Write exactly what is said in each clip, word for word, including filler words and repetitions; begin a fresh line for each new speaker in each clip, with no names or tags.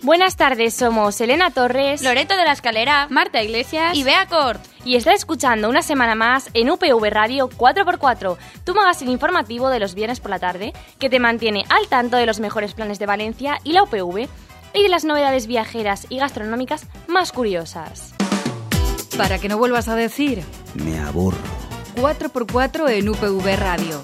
Buenas tardes, somos Elena Torres,
Loreto de la Escalera,
Marta Iglesias
y Bea Cort.
Y está escuchando una semana más en U P V Radio cuatro por cuatro, tu magazine informativo de los viernes por la tarde, que te mantiene al tanto de los mejores planes de Valencia y la U P V, y de las novedades viajeras y gastronómicas más curiosas.
Para que no vuelvas a decir
me aburro.
cuatro por cuatro en U P V Radio.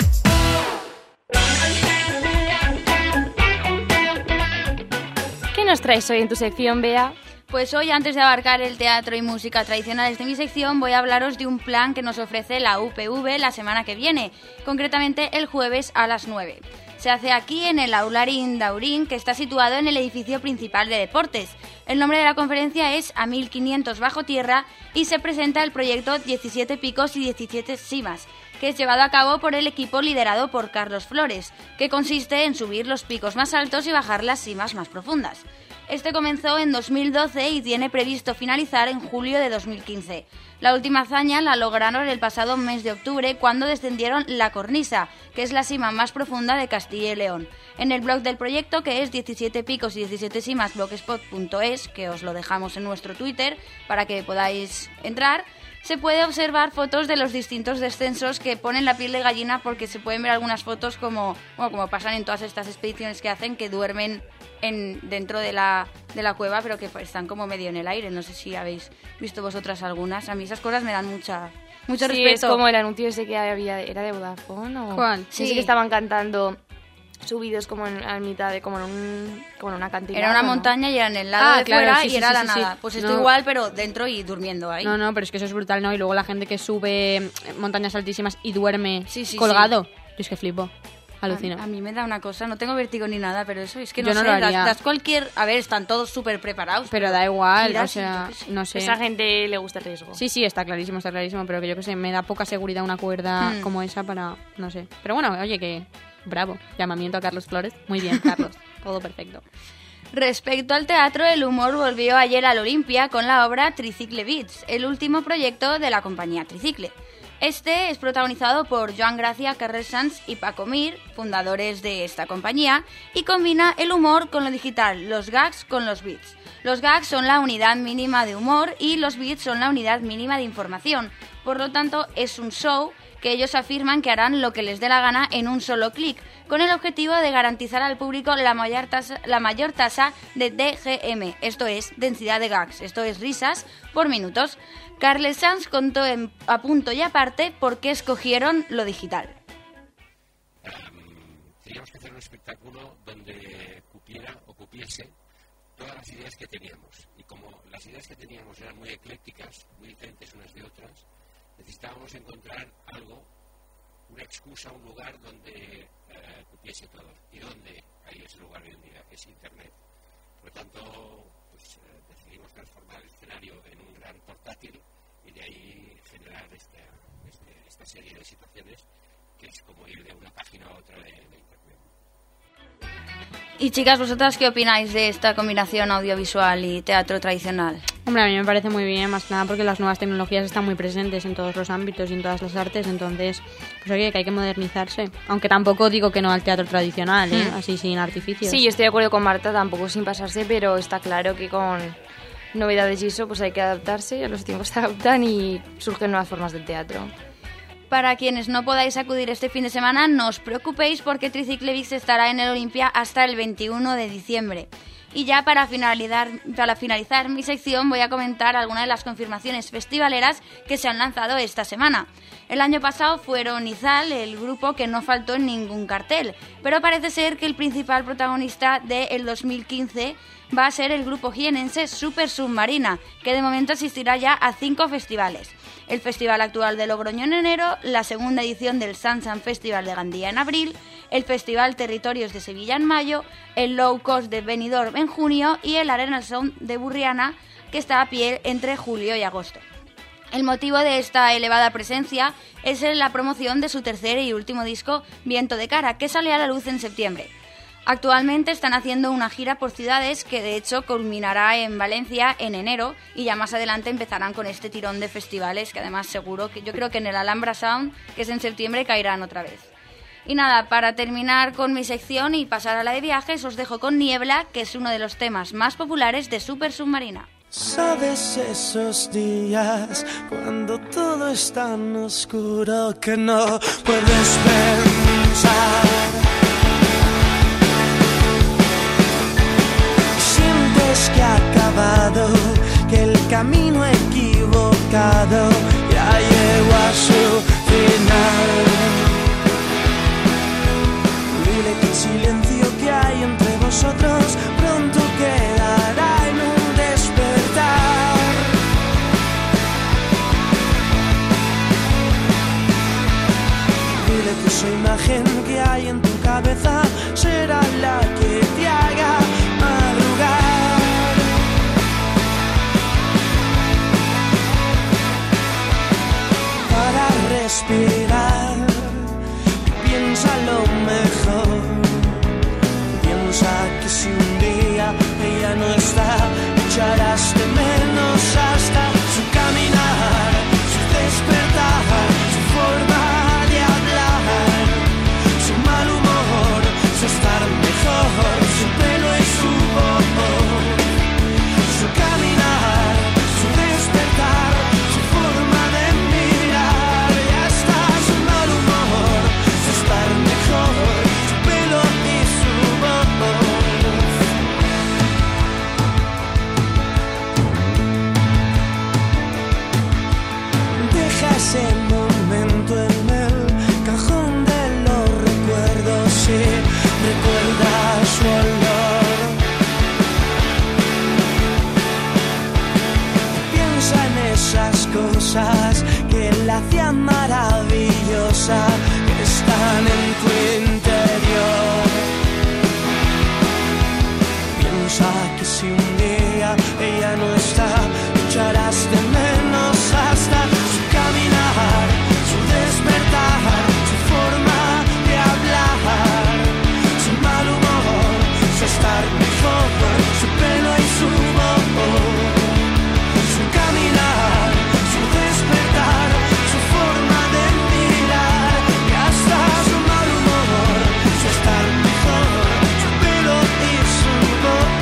¿Qué nos traes hoy en tu sección, Bea?
Pues hoy, antes de abarcar el teatro y música tradicionales de mi sección, voy a hablaros de un plan que nos ofrece la U P V la semana que viene, concretamente el jueves a las nueve. Se hace aquí en el Aularín Daurín, que está situado en el edificio principal de deportes. El nombre de la conferencia es A mil quinientos bajo tierra y se presenta el proyecto diecisiete picos y diecisiete simas, que es llevado a cabo por el equipo liderado por Carlos Flores, que consiste en subir los picos más altos y bajar las simas más profundas. Este comenzó en dos mil doce y tiene previsto finalizar en julio de dos mil quince. La última hazaña la lograron el pasado mes de octubre cuando descendieron La Cornisa, que es la cima más profunda de Castilla y León. En el blog del proyecto, que es diecisiete picos y diecisiete simas blogspot punto es, que os lo dejamos en nuestro Twitter para que podáis entrar, se puede observar fotos de los distintos descensos que ponen la piel de gallina, porque se pueden ver algunas fotos como, bueno, como pasan en todas estas expediciones que hacen, que duermen en, dentro de la, de la cueva, pero que están como medio en el aire. No sé si habéis visto vosotras algunas. A mí esas cosas me dan mucha, mucho
sí,
respeto.
Es como el anuncio ese que había, ¿era de Vodafone o...?
¿Cuál?
Sí,
Sí.
sí que estaban cantando subidos como en, a mitad de como en, un, como en una cantina.
Era una
¿no?
montaña y era en el lado
Ah,
de
claro,
fuera
sí,
y
sí,
era
sí,
la
sí,
nada.
sí.
Pues esto
No.
igual, pero dentro y durmiendo ahí.
No, no, pero es que eso es brutal, ¿no? Y luego la gente que sube montañas altísimas y duerme
Sí, sí,
colgado. Yo es que flipo.
A,
Alucino.
a mí me da una cosa, no tengo vértigo ni nada, pero eso es que no,
Yo no
sé,
lo
das,
haría.
das cualquier... A ver, están todos súper preparados.
Pero da igual,
giras
o
y
sea,
yo qué sé.
no sé.
A esa gente le gusta el riesgo.
Sí, sí, está clarísimo, está clarísimo, pero que yo que sé, me da poca seguridad una cuerda
Hmm.
como esa para, no sé. Pero bueno, oye, que bravo, llamamiento a Carlos Flores. Muy bien, Carlos, todo perfecto.
Respecto al teatro, el humor volvió ayer al Olimpia con la obra Tricicle Beats, el último proyecto de la compañía Tricicle. Este es protagonizado por Joan Gracia, Carles Sanz y Paco Mir, fundadores de esta compañía, y combina el humor con lo digital, los gags con los beats. Los gags son la unidad mínima de humor y los beats son la unidad mínima de información. Por lo tanto, es un show que ellos afirman que harán lo que les dé la gana en un solo clic, con el objetivo de garantizar al público la mayor tasa, la mayor tasa de D G M, esto es, densidad de gags, esto es, risas, por minutos. Carles Sanz contó en, a punto y aparte por qué escogieron lo digital.
Um, teníamos que hacer un espectáculo donde cupiera o cupiese todas las ideas que teníamos. Y como las ideas que teníamos eran muy eclécticas, muy diferentes unas de otras, necesitábamos encontrar algo, una excusa, un lugar donde uh, cupiese todo. ¿Y dónde hay ese lugar hoy en día? Es Internet. Por lo tanto, pues, uh, decidimos transformar el escenario en un gran portátil y de ahí generar esta, este, esta serie de situaciones que es como ir de una página a otra de, de Internet.
Y chicas, ¿vosotras qué opináis de esta combinación audiovisual y teatro tradicional?
Hombre, a mí me parece muy bien, más que nada porque las nuevas tecnologías están muy presentes en todos los ámbitos y en todas las artes, entonces, pues oye, que hay que modernizarse. Aunque tampoco digo que no al teatro tradicional, ¿eh?
Hmm.
Así sin artificios.
Sí, yo estoy de acuerdo con Marta, tampoco sin pasarse, pero está claro que con novedades y eso pues hay que adaptarse, a los tiempos se adaptan y surgen nuevas formas del teatro.
Para quienes no podáis acudir este fin de semana, no os preocupéis porque Tricicle Beats estará en el Olimpia hasta el veintiuno de diciembre. Y ya para finalizar, para finalizar mi sección voy a comentar algunas de las confirmaciones festivaleras que se han lanzado esta semana. El año pasado fueron Izal, el grupo que no faltó en ningún cartel, pero parece ser que el principal protagonista del dos mil quince va a ser el grupo jienense Super Submarina, que de momento asistirá ya a cinco festivales. El Festival Actual de Logroño en enero, la segunda edición del Sansan Festival de Gandía en abril, el Festival Territorios de Sevilla en mayo, el Low Cost de Benidorm en junio y el Arena Sound de Burriana, que está a pie entre julio y agosto. El motivo de esta elevada presencia es la promoción de su tercer y último disco, Viento de Cara, que sale a la luz en septiembre. Actualmente están haciendo una gira por ciudades que de hecho culminará en Valencia en enero y ya más adelante empezarán con este tirón de festivales que además seguro que yo creo que en el Alhambra Sound, que es en septiembre, caerán otra vez. Y nada, para terminar con mi sección y pasar a la de viajes, os dejo con Niebla, que es uno de los temas más populares de Super Submarina.
¿Sabes esos días cuando todo es tan oscuro que no puedes pensar? Sientes que ha acabado, que el camino equivocado ya llegó a su final. Dile que el silencio que hay entre vosotros pronto quedará en un despertar. Dile que esa imagen que hay en tu cabeza será la que te haga madrugar. Para respirar, piensa lo mejor. Piensa que si un día ella no está, echarás de menos hasta su caminar, su despertar, su forma de hablar, su mal humor, su estar mejor, su pelo y su voz, su caminar, su despertar, su forma de mirar y hasta su mal humor, su estar mejor, su pelo y su voz. Deja ese momento en el cajón de los recuerdos y recuerda su olor. Piensa en esas cosas que la hacían maravillosa, que están en tu interior. Piensa que si un día ella no está, echarás de menos hasta su caminar, su despertar, su forma de hablar, su mal humor, su estar mejor, su pelo y su voz, su caminar, su despertar, su forma de mirar y hasta su mal humor, su estar mejor, su pelo y su voz.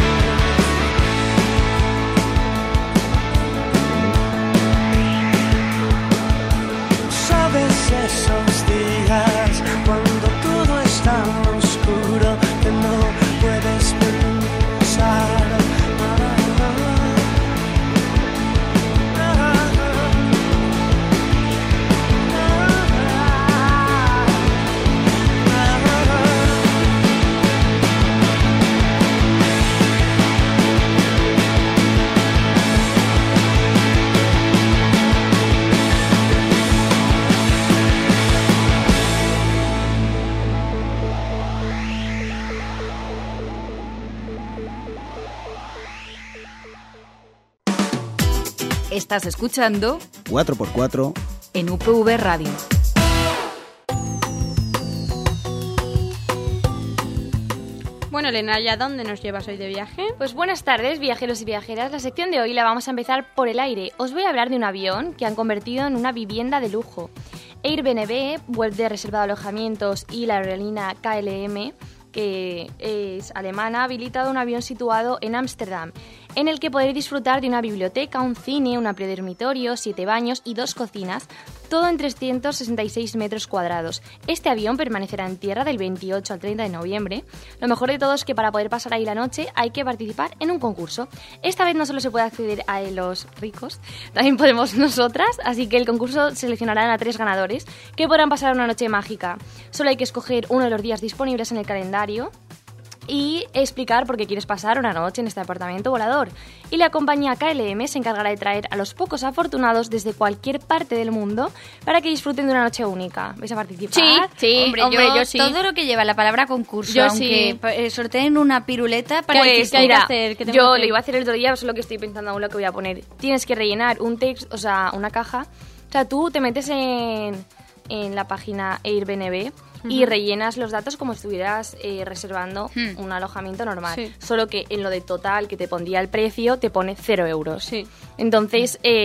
¿Sabes esos días cuando todo es tan oscuro que no puedes pensar?
Estás escuchando
cuatro por cuatro
en U P V Radio.
Bueno, Elena, ¿ya dónde nos llevas hoy de viaje?
Pues buenas tardes, viajeros y viajeras. La sección de hoy la vamos a empezar por el aire. Os voy a hablar de un avión que han convertido en una vivienda de lujo. Airbnb, web de reserva de alojamientos, y la aerolínea K L M, que es alemana, ha habilitado un avión situado en Ámsterdam, en el que podréis disfrutar de una biblioteca, un cine, un amplio dormitorio, siete baños y dos cocinas, todo en trescientos sesenta y seis metros cuadrados. Este avión permanecerá en tierra del veintiocho al treinta de noviembre. Lo mejor de todo es que para poder pasar ahí la noche hay que participar en un concurso. Esta vez no solo se puede acceder a los ricos, también podemos nosotras, así que el concurso seleccionará a tres ganadores que podrán pasar una noche mágica. Solo hay que escoger uno de los días disponibles en el calendario y explicar por qué quieres pasar una noche en este apartamento volador. Y la compañía K L M se encargará de traer a los pocos afortunados desde cualquier parte del mundo para que disfruten de una noche única. ¿Vais a participar?
Sí, sí,
hombre,
hombre,
yo,
yo sí.
todo lo que lleva la palabra concurso,
Yo
aunque
sí.
eh, sorteen una piruleta para
Pues,
que
¿qué hay que
mira,
hacer? ¿Qué tengo
yo
que hacer?
lo iba a hacer el otro día, solo que estoy pensando aún lo que voy a poner. Tienes que rellenar un texto, o sea, una caja. O sea, tú te metes en, en la página Airbnb y rellenas los datos como si estuvieras eh, reservando
Hmm.
un alojamiento normal.
Sí.
Solo que en lo de total, que te pondría el precio, te pone cero euros.
Sí.
Entonces, eh,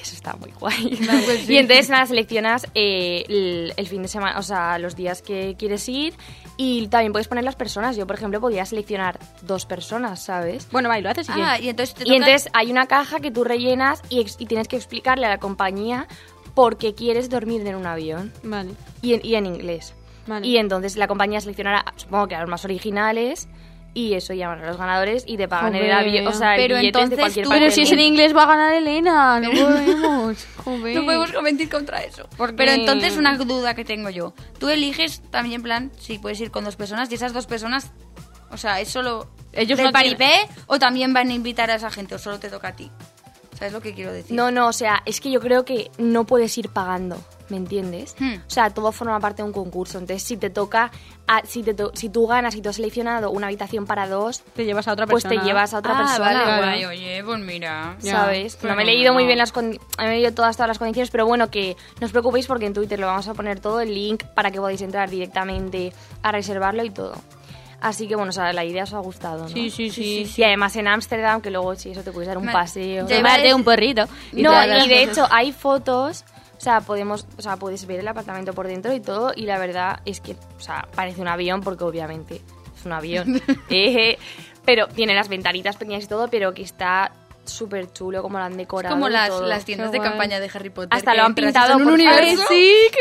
que eso está muy guay.
No, pues sí.
Y entonces nada, seleccionas eh, el, el fin de semana, o sea, los días que quieres ir y también puedes poner las personas. Yo, por ejemplo, podía seleccionar dos personas, ¿sabes?
Bueno, va, y lo haces y
Ah,
qué.
y entonces te
Y
toca...
entonces hay una caja que tú rellenas y, ex- y tienes que explicarle a la compañía por qué quieres dormir en un avión
Vale,
y en, y en inglés.
vale.
Y entonces la compañía seleccionará, supongo que a los más originales, y eso llaman a los ganadores y te pagan el
Joder.
avión, o sea, el
Pero
billete de
entonces
cualquier
tú-
parte
Pero
del
si es en
mundo.
inglés va a ganar Elena, no podemos. Joder.
No podemos competir contra eso.
Porque-
Pero entonces una duda que tengo yo. Tú eliges también, en plan, si puedes ir con dos personas y esas dos personas, o sea, ¿es solo
Ellos
del
no tienen-
paripé o también van a invitar a esa gente o solo te toca a ti? ¿Sabes lo que quiero decir?
No, no, o sea, es que yo creo que no puedes ir pagando, ¿me entiendes?
Hmm.
O sea, todo forma parte de un concurso. Entonces, si te toca, a- si, te to- si tú ganas y tú has seleccionado una habitación para dos,
Te llevas a otra
pues
persona.
te llevas a otra
ah,
persona.
vale,
claro.
guay, oye, pues mira.
Ya.
¿Sabes?
Pero
no me he
no,
leído muy
no.
bien las con- no me he leído todas, todas las condiciones, pero bueno, que no os preocupéis porque en Twitter lo vamos a poner todo, el link para que podáis entrar directamente a reservarlo y todo. Así que bueno, o sea, la idea os ha gustado, ¿no?
Sí, sí, sí.
Y además en Ámsterdam, que luego sí, eso te puedes dar un
Me-
paseo.
te iba a
Tomarte
decir-
un porrito.
No,
todas las
y de
cosas.
hecho hay fotos, o sea, podemos, o sea, puedes ver el apartamento por dentro y todo, y la verdad es que, o sea, parece un avión porque obviamente es un avión. Eh, pero tiene las ventanitas pequeñas y todo, pero que está súper chulo como lo han decorado.
Como
y
las,
todo.
las tiendas
Qué
de
guay.
campaña de Harry Potter.
Hasta
que
lo han
entras
pintado
en un
por
universo.
¡Sí, qué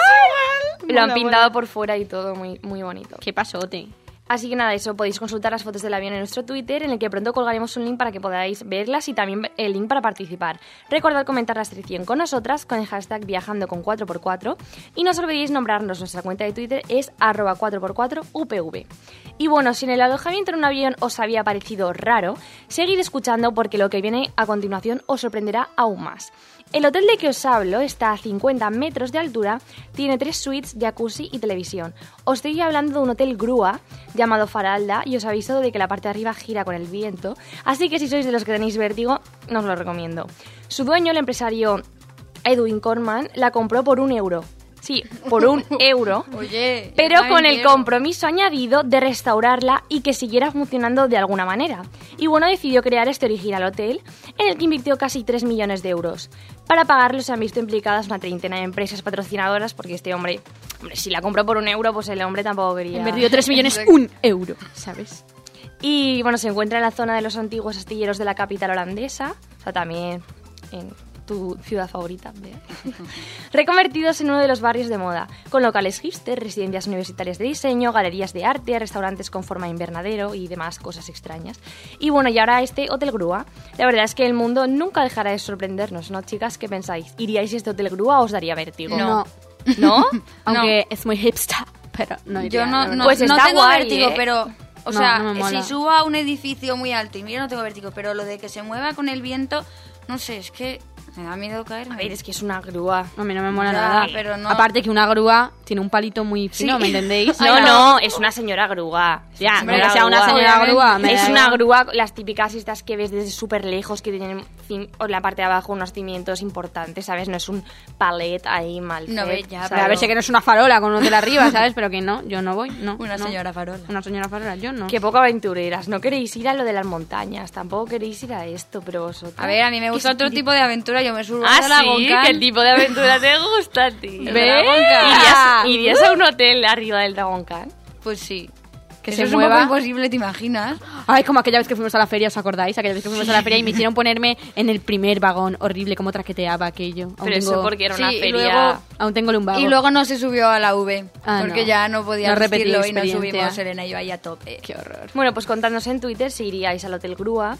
guay! Lo han
Mola,
pintado
mola.
por fuera y todo, muy, muy bonito.
Qué pasote.
Así que nada, eso, podéis consultar las fotos del avión en nuestro Twitter, en el que pronto colgaremos un link para que podáis verlas y también el link para participar. Recordad comentar la selección con nosotras con el hashtag viajando con cuatro por cuatro y no os olvidéis nombrarnos. Nuestra cuenta de Twitter es arroba cuatro por cuatro U P V. Y bueno, si en el alojamiento en un avión os había parecido raro, seguid escuchando porque lo que viene a continuación os sorprenderá aún más. El hotel de que os hablo está a cincuenta metros de altura, tiene tres suites, jacuzzi y televisión. Os estoy hablando de un hotel grúa llamado Faralda y os aviso de que la parte de arriba gira con el viento, así que si sois de los que tenéis vértigo, no os lo recomiendo. Su dueño, el empresario Edwin Corman, la compró por un euro. Sí, por un euro.
Oye,
Pero
está
con
bien,
el
Diego.
compromiso añadido de restaurarla y que siguiera funcionando de alguna manera. Y bueno, decidió crear este original hotel, en el que invirtió casi tres millones de euros. Para pagarlo se han visto implicadas una treintena de empresas patrocinadoras, porque este hombre, hombre, si la compró por un euro, pues el hombre tampoco quería...
He invertido tres millones,
Exacto.
un euro, ¿sabes?
Y bueno, se encuentra en la zona de los antiguos astilleros de la capital holandesa, o sea, también en tu ciudad favorita, Bea. Reconvertidos en uno de los barrios de moda, con locales hipster, residencias universitarias de diseño, galerías de arte, restaurantes con forma de invernadero y demás cosas extrañas. Y bueno, y ahora este Hotel Grúa. La verdad es que el mundo nunca dejará de sorprendernos, ¿no, chicas? ¿Qué pensáis? ¿Iríais a este Hotel Grúa o os daría vértigo?
No.
¿No?
Aunque es muy hipster, pero no iría,
Yo no,
la verdad.
no,
Pues
no
está
tengo
guay,
vértigo,
¿eh?
pero... O
No,
sea,
no me mola.
si subo a un edificio muy alto y mira, no tengo vértigo, pero lo de que se mueva con el viento, no sé, es que me da miedo caerme.
A ver, es que es una grúa.
A mí no me mola
Ya,
nada.
pero no-
Aparte que una grúa tiene un palito muy fino,
Sí.
¿me entendéis?
No,
Ay,
no,
no.
es una señora grúa.
Ya,
Señora
pero que sea una
grúa.
señora grúa. me
Es
da
una
igual.
grúa, las típicas estas que ves desde súper lejos, que tienen cim- o en la parte de abajo unos cimientos importantes, ¿sabes? No es un palet ahí mal
No,
fet,
ve, ya,
¿sabes?
A ver, sé que no es una farola con un hotel arriba, ¿sabes? Pero que no, yo no voy, no.
Una
no.
señora farola.
Una señora farola, yo no.
Qué poco aventureras. No queréis ir a lo de las montañas, tampoco queréis ir a esto, pero vosotros...
A ver, a mí me gusta otro tipo de aventura, yo me subo
Ah,
a la
sí,
Goncan.
¿qué tipo de aventura te gusta a ti?
El
¿Ves?
Dragon Khan.
¿Irías, irías a un hotel arriba del Dragon Khan?
Pues sí.
Que
Eso
se
es
mueva.
un poco imposible, ¿te imaginas?
Ay, como aquella vez que fuimos a la feria, ¿os acordáis? Aquella vez que fuimos a la feria y me hicieron ponerme en el primer vagón. Horrible, cómo traqueteaba aquello. Aún
Pero eso
tengo-
porque era una
Sí, y
feria...
luego-
Aún tengo lumbago.
Y luego no se subió a la V,
Ah,
porque
no.
ya no podía
No repetí
resistirlo y nos
experiencia.
subimos Elena y yo ahí a tope.
Qué horror.
Bueno, pues contadnos en Twitter si iríais al Hotel Grúa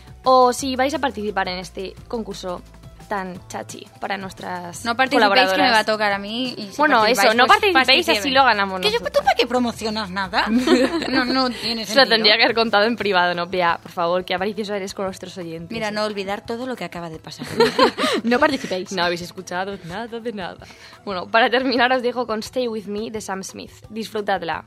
o si vais a participar en este concurso tan chachi para nuestras
No participéis
colaboradoras.
que me va a tocar a mí. Y si
Bueno,
participáis,
eso, no
pues
participéis, así
participen.
lo ganamos
Que yo,
nosotros.
¿tú para qué promocionas nada? No, no tiene
Se
sentido.
lo tendría que haber contado en privado, ¿no? Pia, por favor, que avaricioso eres con nuestros oyentes.
Mira, no olvidar todo lo que acaba de pasar.
No participéis.
No habéis escuchado nada de nada. Bueno, para terminar os dejo con Stay With Me de Sam Smith. Disfrutadla.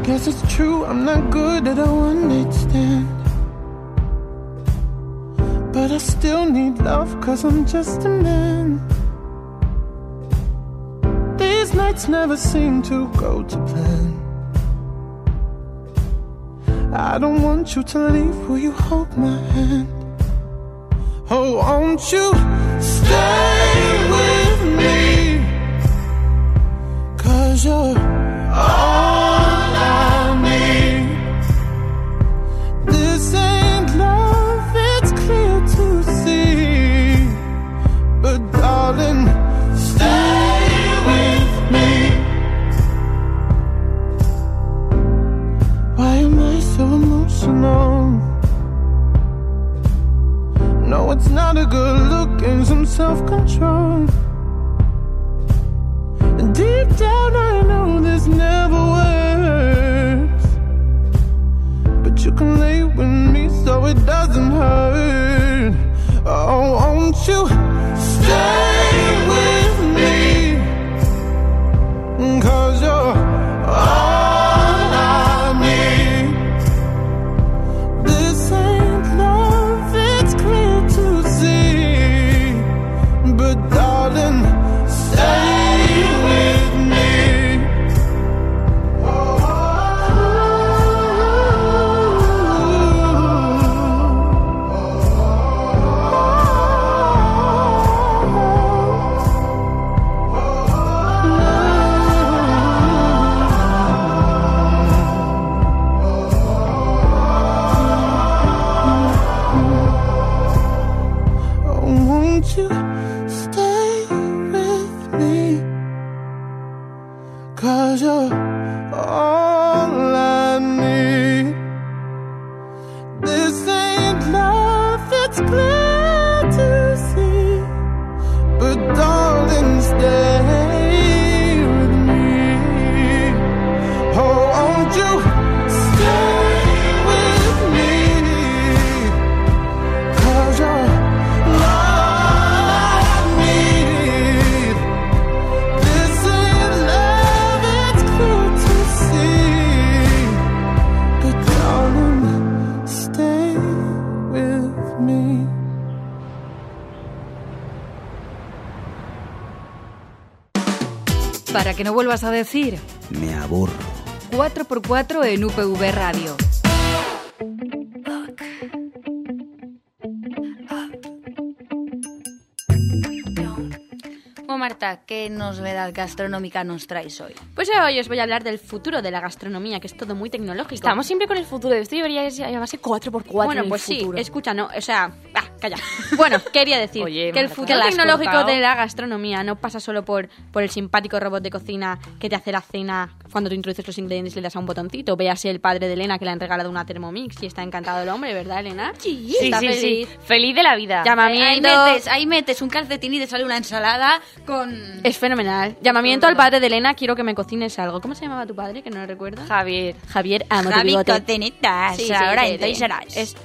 Guess it's true, I'm not good at a one-night stand. But I still need love, cause I'm just a man. These nights never seem to go to plan. I don't want you to leave, will you hold my hand? Oh, won't you stay with me? Cause you're all I need. This ain't love, it's clear to see. But darling, stay with me. Why am I so emotional? No, it's not a good look and some self-control. And deep down I know this never works, but you can lay with me so it doesn't hurt. Oh, won't you stay with me? Cause you're all I need. This ain't love, it's clear to see. But darling, stay with me. Oh, won't you stay with me? Cause you're all I need. This ain't love, it's clear to see. But darling, stay with me. Oh, won't you stay with me? Cause you're all I need. This ain't love, it's clear to see. But darling, stay with me.
Para que no vuelvas a decir
Me aburro.
cuatro por cuatro en U P V Radio.
Bueno, Marta, ¿qué novedad gastronómica nos traes hoy?
Pues hoy os voy a hablar del futuro de la gastronomía, que es todo muy tecnológico.
Estamos siempre con el futuro. Esto debería llamarse cuatro por cuatro.
Bueno,
en el
pues sí,
futuro.
escucha, no, o sea, ah, calla. Bueno, quería decir
Oye,
que el
Marta,
futuro
¿que la has
tecnológico
cortado?
de la gastronomía no pasa solo por, por el simpático robot de cocina que te hace la cena cuando tú introduces los ingredientes y le das a un botoncito. Véase el padre de Elena que le han regalado una Thermomix y está encantado el hombre, ¿verdad, Elena?
Sí,
Sí,
está
sí,
feliz.
sí. Feliz de la vida.
Ahí
Llamamiento...
metes, ahí metes un calcetín y te sale una ensalada con...
Es fenomenal. Llamamiento al padre de Elena, quiero que me cocines algo. ¿Cómo se llamaba tu padre? Que no lo recuerdo.
Javier.
Javier, amo tu
Javi
bigote.
Cocinitas,
Sí, sí,
ahora
sí,
en Toys
sí.
R Us.
Es-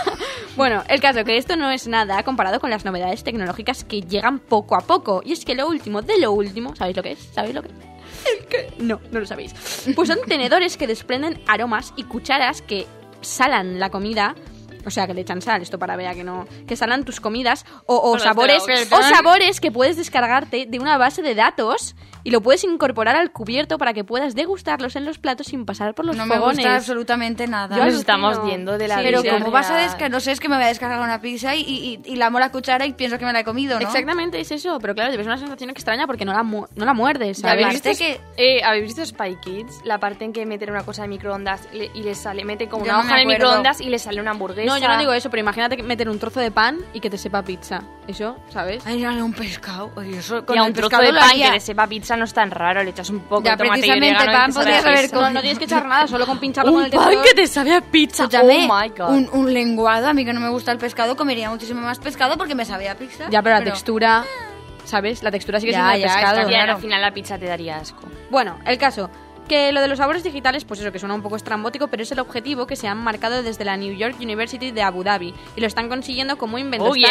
Bueno, el caso que esto no es nada comparado con las novedades tecnológicas que llegan poco a poco. Y es que lo último de lo último, ¿sabéis lo que es? ¿Sabéis lo que es? ¿El qué? No, no lo sabéis. Pues son tenedores que desprenden aromas y cucharas que salan la comida. O sea, que le echan sal, esto para ver que no... Que salan tus comidas o, o
Hola,
sabores
espera,
o sabores que puedes descargarte de una base de datos y lo puedes incorporar al cubierto para que puedas degustarlos en los platos sin pasar por los
No me
fogones.
gusta absolutamente nada.
Yo
Nos
alucino.
estamos yendo de la
Sí,
Pero
vida
¿cómo vas a
real.
descargar? No sé, es que me voy a descargar una pizza y, y, y lamo la cuchara y pienso que me la he comido, ¿no?
Exactamente, es eso. Pero claro, debes una sensación extraña porque no la, mu- no la muerdes,
Ya
¿sabes?
viste
¿Habéis visto,
que-
eh, ¿Habéis visto Spy Kids? La parte en que meten una cosa en microondas le- y les sale, meten como
Yo
una
no me
hoja en el
acuerdo.
microondas y les sale una hamburguesa.
No, yo no digo eso, pero imagínate que meter un trozo de pan y que te sepa pizza. Eso, ¿sabes?
Ay, dale un pescado. Oye, eso
Y
con
a
el
un trozo
pescado
de
lo
pan
haría.
que te sepa pizza no es tan raro. Le echas un poco
Ya,
de tomate y
precisamente
orégano y
pan
te sabe
podrías
a
haber
pizza.
con-
No, no tienes que echar nada, solo con pincharlo con
Un
el
pan
tenedor.
que te sabe a pizza.
Escúchame,
Oh my God.
un, un lenguado, a mí que no me gusta el pescado, comería muchísimo más pescado porque me sabía a pizza.
Ya, pero la textura, ¿sabes? La textura sigue
Ya,
siendo de
ya,
pescado.
está
Y
claro.
al final la pizza te daría asco.
Bueno, el caso, que lo de los sabores digitales, pues eso, que suena un poco estrambótico, pero es el objetivo que se han marcado desde la New York University de Abu Dhabi y lo están consiguiendo como invento.
Oh, yeah.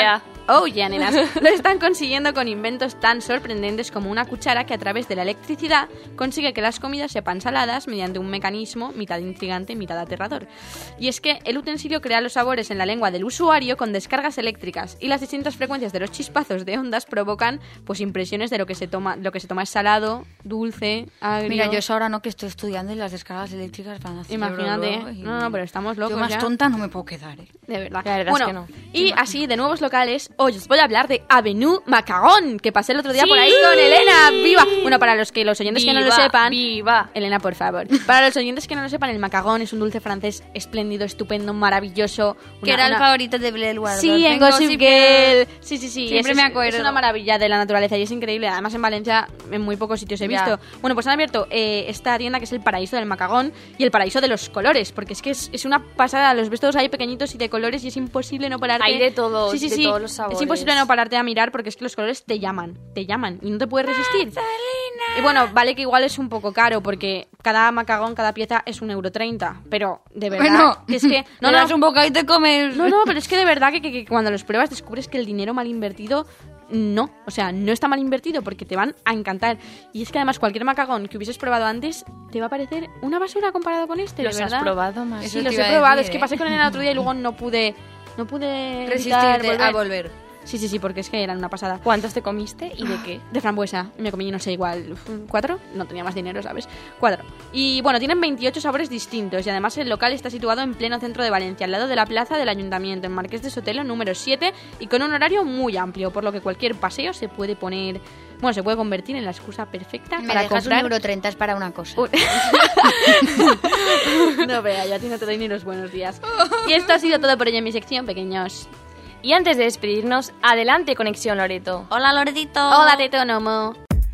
Oh, ya, nenas. Lo están consiguiendo con inventos tan sorprendentes como una cuchara que a través de la electricidad consigue que las comidas sepan saladas mediante un mecanismo mitad intrigante y mitad aterrador. Y es que el utensilio crea los sabores en la lengua del usuario con descargas eléctricas y las distintas frecuencias de los chispazos de ondas provocan pues impresiones de lo que se toma, lo que se toma es salado, dulce, agrio.
Mira, yo es ahora no que estoy estudiando y las descargas eléctricas van a hacer.
Imagínate.
Y...
No, no, pero estamos locos.
Yo más
ya.
tonta no me puedo quedar, ¿eh?
De verdad.
La verdad
bueno,
es que no.
Y así, de nuevos locales, hoy os voy a hablar de Avenue Macaron, que pasé el otro día por ahí con Elena. ¡Viva! Bueno, para los que los oyentes
Viva,
que no lo sepan...
¡Viva!
Elena, por favor. Para los oyentes que no lo sepan, el macaron es un dulce francés espléndido, estupendo, maravilloso.
Una, que
una,
era el
una...
favorito de Blair Waldorf.
Sí, en Gossip Girl. Sí, sí, sí.
Siempre
es,
me acuerdo.
Es una maravilla de la naturaleza y es increíble. Además, en Valencia, en muy pocos sitios he
Ya.
visto. Bueno, pues han abierto eh, esta tienda que es el paraíso del macaron y el paraíso de los colores, porque es que es, es una pasada. Los ves todos ahí pequeñitos y de colores y es imposible no pararte.
Hay de todos,
sí, sí,
de
sí.
todos los sabores.
Es imposible no pararte a mirar porque es que los colores te llaman, te llaman y no te puedes resistir. Y bueno, vale que igual es un poco caro porque cada macarrón, cada pieza es un euro treinta, pero de verdad
Bueno,
que es que
no,
no,
das
no,
un bocado y te comes.
no, no, pero es que de verdad que, que, que cuando los pruebas descubres que el dinero mal invertido no, o sea, no está mal invertido porque te van a encantar. Y es que además cualquier macarrón que hubieses probado antes te va a parecer una basura comparado con este,
¿Los
de
has
verdad.
probado más?
Eso
Sí,
te
los he
iba a
probado,
decir,
es que
¿eh?
pasé con Elena el otro día y luego no pude no pude evitar
Resistirte a volver.
Sí, sí, sí, porque es que eran una pasada.
¿Cuántos te comiste y de qué?
De frambuesa. Me comí, no sé, igual cuatro. No tenía más dinero, ¿sabes? Cuatro. Y bueno, tienen veintiocho sabores distintos. Y además el local está situado en pleno centro de Valencia, al lado de la plaza del Ayuntamiento, en Marqués de Sotelo, número siete, y con un horario muy amplio, por lo que cualquier paseo se puede poner... Bueno, se puede convertir en la excusa perfecta
Me
para
dejas
comprar...
un euro treinta es para una cosa.
Un- No, vea, ya a ti no te doy ni los buenos días. Y esto ha sido todo por hoy en mi sección, pequeños.
Y antes de despedirnos, adelante Conexión Loreto.
Hola, Loretito.
Hola, Tetónomo.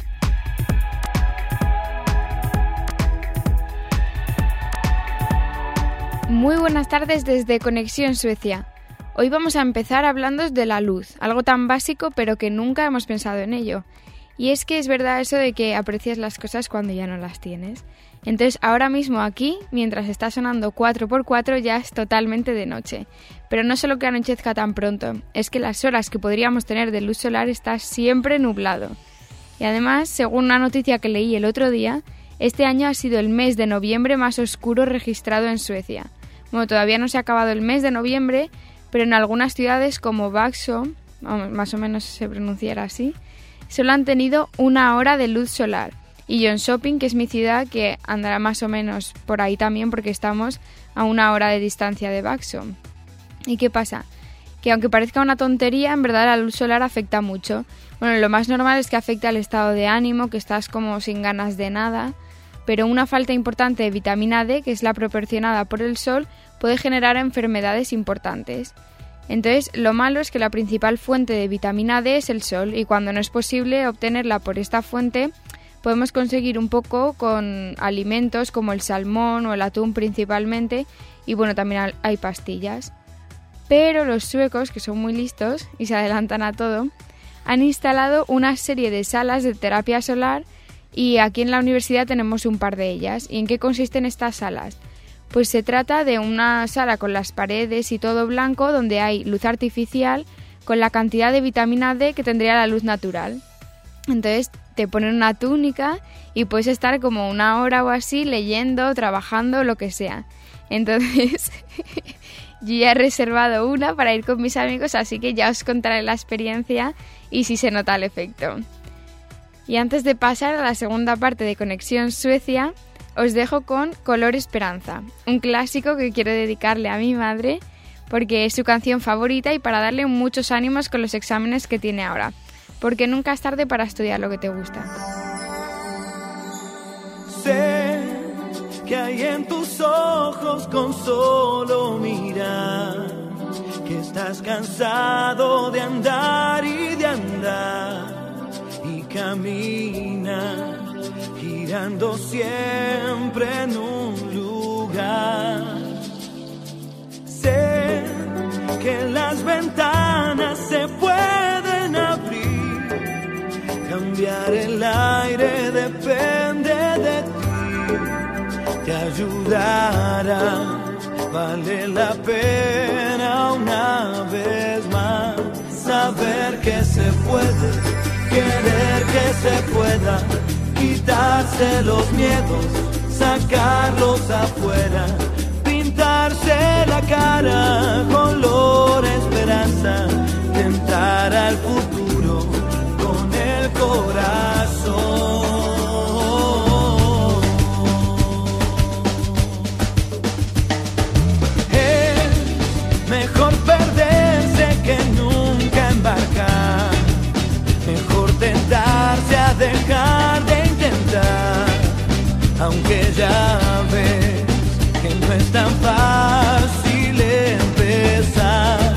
Muy buenas tardes desde Conexión Suecia. Hoy vamos a empezar hablando de la luz, algo tan básico pero que nunca hemos pensado en ello. Y es que es verdad eso de que aprecias las cosas cuando ya no las tienes. Entonces ahora mismo aquí, mientras está sonando cuatro por cuatro, ya es totalmente de noche. Pero no solo que anochezca tan pronto, es que las horas que podríamos tener de luz solar está siempre nublado. Y además, según una noticia que leí el otro día, este año ha sido el mes de noviembre más oscuro registrado en Suecia. Bueno, todavía no se ha acabado el mes de noviembre, pero en algunas ciudades como Vaxholm, más o menos se pronunciará así, solo han tenido una hora de luz solar. Y Jönköping, que es mi ciudad, que andará más o menos por ahí también porque estamos a una hora de distancia de Vaxholm. ¿Y qué pasa? Que aunque parezca una tontería, en verdad la luz solar afecta mucho. Bueno, lo más normal es que afecte al estado de ánimo, que estás como sin ganas de nada, pero una falta importante de vitamina D, que es la proporcionada por el sol, puede generar enfermedades importantes. Entonces, lo malo es que la principal fuente de vitamina D es el sol, y cuando no es posible obtenerla por esta fuente, podemos conseguir un poco con alimentos como el salmón o el atún principalmente, y bueno, también hay pastillas. Pero los suecos, que son muy listos y se adelantan a todo, han instalado una serie de salas de terapia solar y aquí en la universidad tenemos un par de ellas. ¿Y en qué consisten estas salas? Pues se trata de una sala con las paredes y todo blanco donde hay luz artificial con la cantidad de vitamina D que tendría la luz natural. Entonces te ponen una túnica y puedes estar como una hora o así leyendo, trabajando, lo que sea. Entonces yo ya he reservado una para ir con mis amigos, así que ya os contaré la experiencia y si se nota el efecto. Y antes de pasar a la segunda parte de Conexión Suecia, os dejo con Color Esperanza, un clásico que quiero dedicarle a mi madre porque es su canción favorita y para darle muchos ánimos con los exámenes que tiene ahora, porque nunca es tarde para estudiar lo que te gusta.
Sé que hay en tus ojos con solo mirar, que estás cansado de andar y de andar, y camina girando siempre en un lugar. Sé que las ventanas se pueden abrir, cambiar el aire depende de ti, te ayudará, vale la pena una vez más. saber que se puede, querer que se pueda, quitarse los miedos, sacarlos afuera, pintarse la cara, color esperanza, tentar al futuro con el corazón. Es mejor perderse que nunca embarcar, mejor tentarse a dejar de intentar, aunque ya ves que no es tan fácil empezar.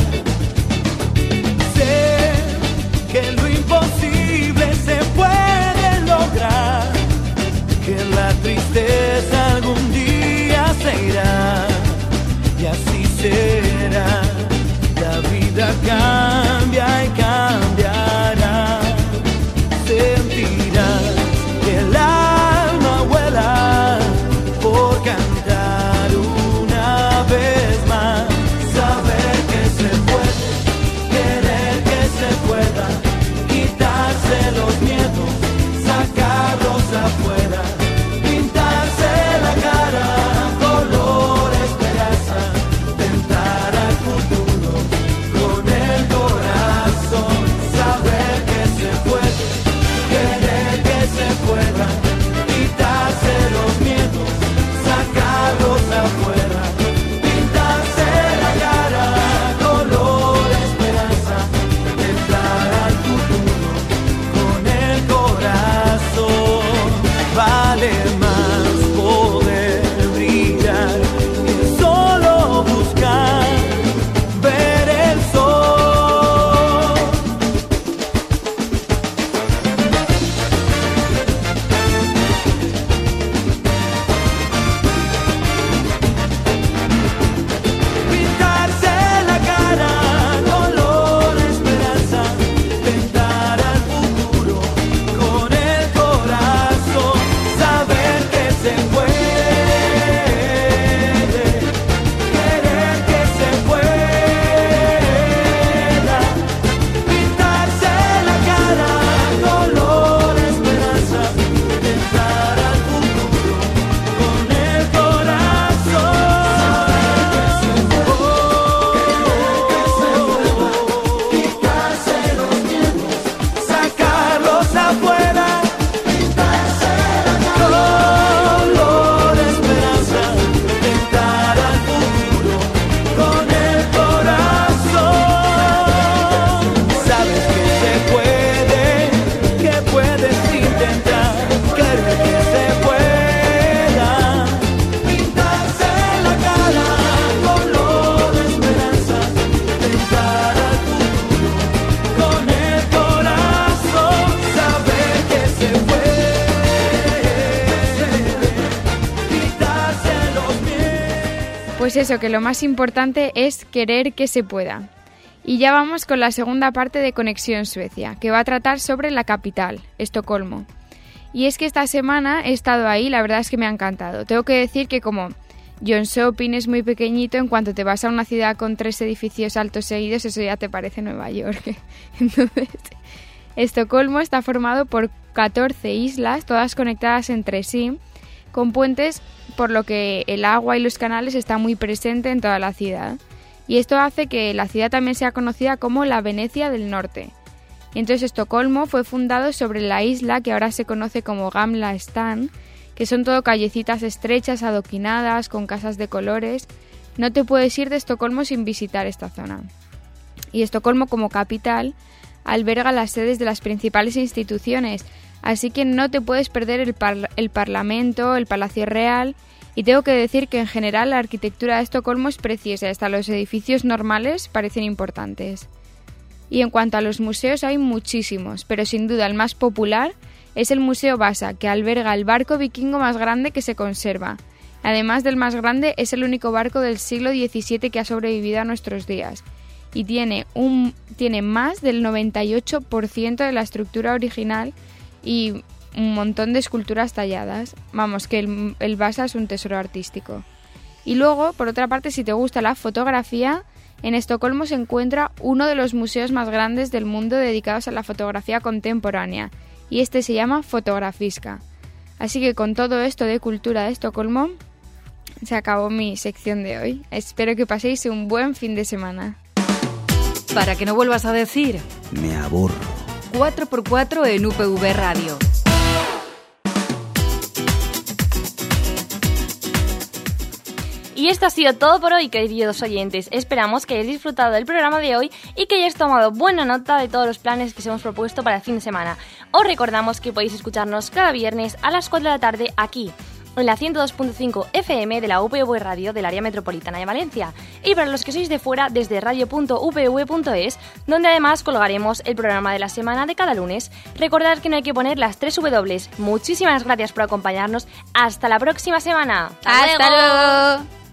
Sé que lo imposible se puede lograr, que la tristeza algún día se irá, y así será. La vida cambia y cambiará, sentirás que el alma vuela por cantar una vez más, saber que se puede, querer que se pueda, quitarse los miedos, sacarlos afuera, pintarse la cara, color esperanza, tentar al futuro con el corazón, saber que se puede, querer que se pueda, quitarse los miedos, sacarlos afuera, pintarse la cara, color esperanza, tentar al futuro con el corazón. Vale más poder brillar que solo buscar ver el sol. Pintarse la cara, color esperanza, tentar al futuro con el corazón, saber que se puede, querer que se pueda, pintarse la cara, color esperanza, tentar al futuro con el corazón, quitarse los miedos, sacarlos afuera, pintarse la color esperanza, tentar al futuro con el corazón. Sabes que se puede, que puedes intentar, querer que se pueda, pintarse la cara, color esperanza, tentar al futuro con el corazón, saber que se puede, quitarse los miedos.
Pues eso, que lo más importante es querer que se pueda. Y ya vamos con la segunda parte de Conexión Suecia, que va a tratar sobre la capital, Estocolmo. Y es que esta semana he estado ahí, la verdad es que me ha encantado. Tengo que decir que como Jönköping es muy pequeñito, en cuanto te vas a una ciudad con tres edificios altos seguidos, eso ya te parece Nueva York. Entonces, Estocolmo está formado por catorce islas, todas conectadas entre sí, con puentes, por lo que el agua y los canales están muy presentes en toda la ciudad. Y esto hace que la ciudad también sea conocida como la Venecia del Norte. Entonces Estocolmo fue fundado sobre la isla que ahora se conoce como Gamla Stan, que son todo callecitas estrechas, adoquinadas, con casas de colores. No te puedes ir de Estocolmo sin visitar esta zona. Y Estocolmo como capital alberga las sedes de las principales instituciones, así que no te puedes perder el, par- el Parlamento, el Palacio Real. Y tengo que decir que en general la arquitectura de Estocolmo es preciosa, hasta los edificios normales parecen importantes. Y en cuanto a los museos hay muchísimos, pero sin duda el más popular es el Museo Vasa, que alberga el barco vikingo más grande que se conserva. Además del más grande, es el único barco del siglo diecisiete que ha sobrevivido a nuestros días. Y tiene, un, tiene más del noventa y ocho por ciento de la estructura original y un montón de esculturas talladas. Vamos, que el, el Vasa es un tesoro artístico. Y luego, por otra parte, si te gusta la fotografía, En Estocolmo se encuentra uno de los museos más grandes del mundo dedicados a la fotografía contemporánea, y este se llama Fotografiska. Así que con todo esto de cultura de Estocolmo, se acabó mi sección de hoy. Espero que paséis un buen fin de semana.
Para que no vuelvas a decir,
me aburro.
cuatro por cuatro en U P V Radio.
Y esto ha sido todo por hoy, queridos oyentes. Esperamos que hayáis disfrutado del programa de hoy y que hayáis tomado buena nota de todos los planes que os hemos propuesto para el fin de semana. Os recordamos que podéis escucharnos cada viernes a las cuatro de la tarde aquí, en la ciento dos punto cinco F M de la U P V Radio del área metropolitana de Valencia. Y para los que sois de fuera, desde radio punto u p v punto es, donde además colgaremos el programa de la semana de cada lunes. Recordad que no hay que poner las tres W. Muchísimas gracias por acompañarnos. Hasta la próxima semana.
¡Hasta luego!